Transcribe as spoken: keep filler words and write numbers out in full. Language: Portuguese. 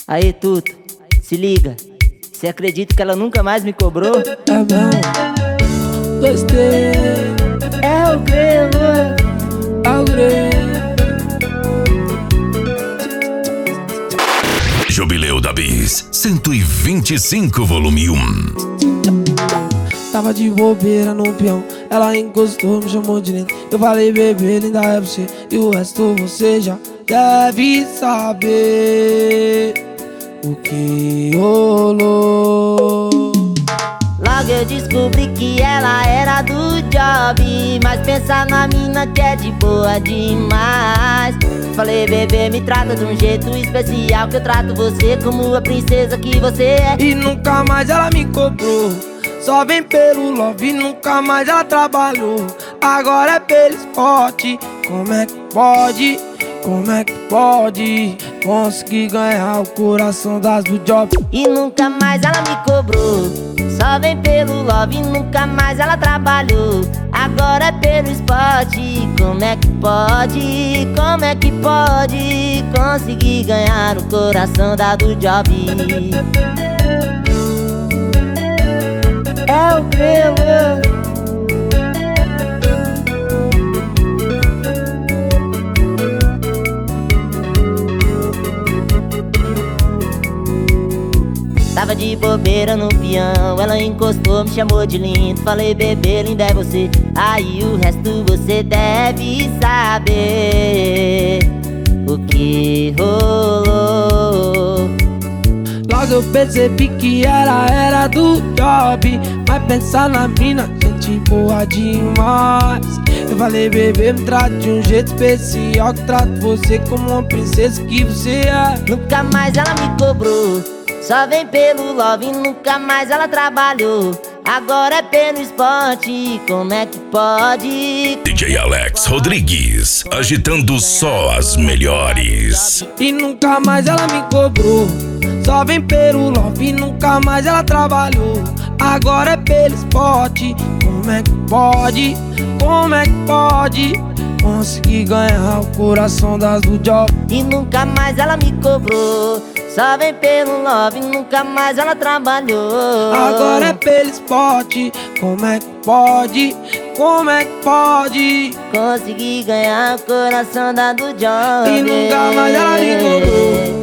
Aí, Tuto, se liga. Você acredita que ela nunca mais me cobrou? É mesmo. Gostei. É o grego. É o grego. Jubileu da Bis, cento e vinte e cinco, volume um. Tava de bobeira no peão, ela encostou, me chamou de lindo. Eu falei, bebê, linda é você, e o resto você já deve saber o que rolou. Logo eu descobri que ela era do job, mas pensa na mina que é de boa demais. Falei, bebê, me trata de um jeito especial, que eu trato você como a princesa que você é. E nunca mais ela me cobrou, só vem pelo love, nunca mais ela trabalhou. Agora é pelo esporte, como é que pode, como é que pode conseguir ganhar o coração das do job? E nunca mais ela me cobrou, só vem pelo love, nunca mais ela trabalhou. Agora é pelo esporte, como é que pode, como é que pode conseguir ganhar o coração da do job? É o grego. Tava de bobeira no peão, ela encostou, me chamou de lindo. Falei, bebê, linda é você, aí o resto você deve saber o que rolou. Logo eu percebi que ela era do job, mas pensar na mina, gente boa demais. Eu falei, bebê, me trata de um jeito especial, que trato você como uma princesa que você é. Nunca mais ela me cobrou, só vem pelo love, nunca mais ela trabalhou. Agora é pelo esporte, como é que pode? D J Alex Rodrigues, agitando só as melhores. E nunca mais ela me cobrou, só vem pelo love, nunca mais ela trabalhou. Agora é pelo esporte, como é que pode, como é que pode conseguir ganhar o coração das do job? E nunca mais ela me cobrou, só vem pelo love, nunca mais ela trabalhou. Agora é pelo esporte, como é que pode, como é que pode conseguir ganhar o coração da do job? E nunca mais ela me cobrou,